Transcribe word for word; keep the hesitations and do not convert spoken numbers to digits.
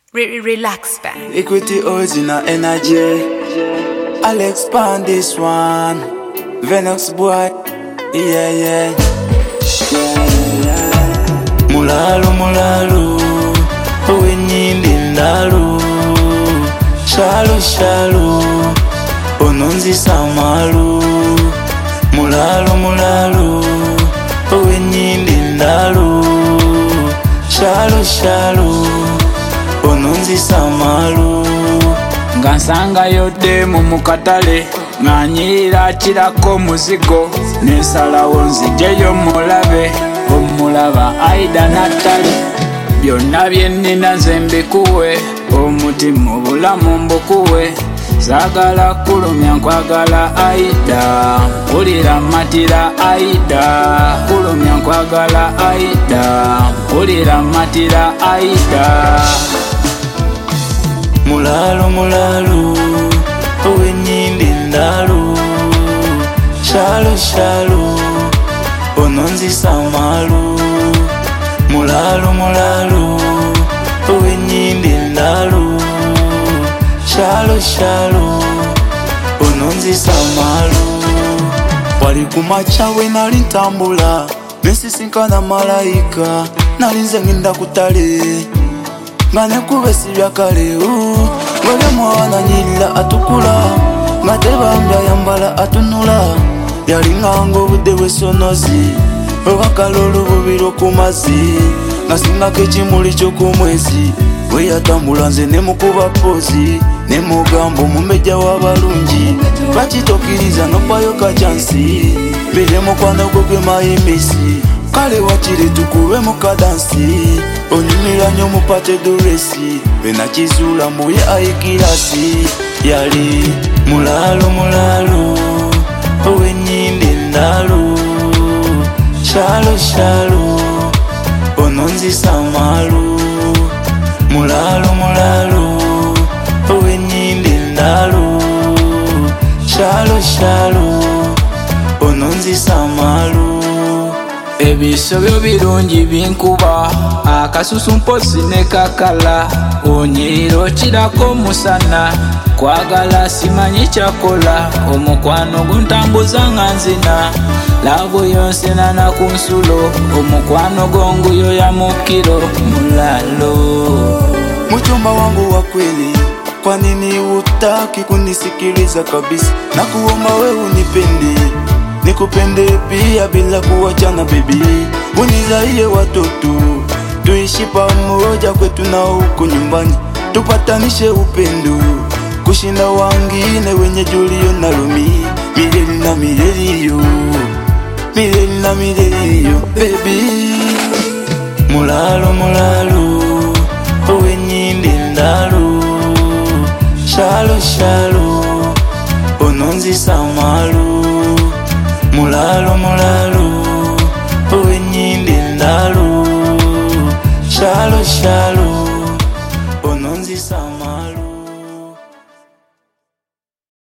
Re relax, band. Equity original energy. I'll expand this one. Venox boy, yeah, yeah. Mulalu, mulalu, owenyindi ndalu. Shalu, shalu, ononzi samalu. Mulalu, mulalu, owenyindi ndalu. Shalu, shalu, ononzi samalu. Ngansanga yodde mu mukatale nganyira kirako muzigo nesalawo nzijeyo mulabe omulaba Aida Natale byonna byennina nze mbikuwe omutima obulamu mbukuwe saagala kulumya nkwagala Aida mpulira matira Aida kulumya nkwagala Aida mpulira matira Aida. Mulalu, mulalu, owenyindi ndalu. Shalu, shalu, ononzi samalu. Mulalu, mulalu, owenyindi ndalu. Shalu, shalu, ononzi samalu. Wali kumacha we nali ntambula nesisinkana malayika nalinze ngenda kutale nga nekubesi byakale ngole mwana nyirira atukula nga tebambya yambala atunula yalinganga obudde bw'essonozi obakala olububiro ku mazzi nga singako ekimuli ky'okumwezi bwe yatambula nze ne mukuba pozi ne mugamba omumejja w'abalungi bakitokiriza nokwayo kacyansi mbere mukwano gwo gwe mayemesi kale wakire tukube mukadansi onyumira nyo mupate duresi benakizuula mbuye ayikirasi yali mulalu mulalu owenyindi ndalu. Shalu, shalu, ononzi samalu. Mulalu mulalu owenyindi ndalu. Shalu, shalu, ononzi samalu. Ebisobyo birungi binkuba akasusu mpozi ne kakala onyiriro kirako musana kwagala simanyi kyakola omukwano guntambuza nga nzina labo yonsena na kunsulo omukwano gonguyo ya mukiro mulalo. Mchumba wangu wa kweli, kwa nini hutaki kunisikiliza kabisa? Nakuomba we unipende nikupende pia bila kuachana baby, unizaie watoto tuishi pamoja kwetu na huko nyumbani, tupatanishe upendo kushinda wangine wenye Julio na Rumi, milele na milele yo, milele na milele yo baby. Mulalu mulalu owenyindi ndalu. Shalu, shalu, ononzi samalu. Mulalu mulalu owenyindi ndalu. Shalu, shalu, ononzi samalu.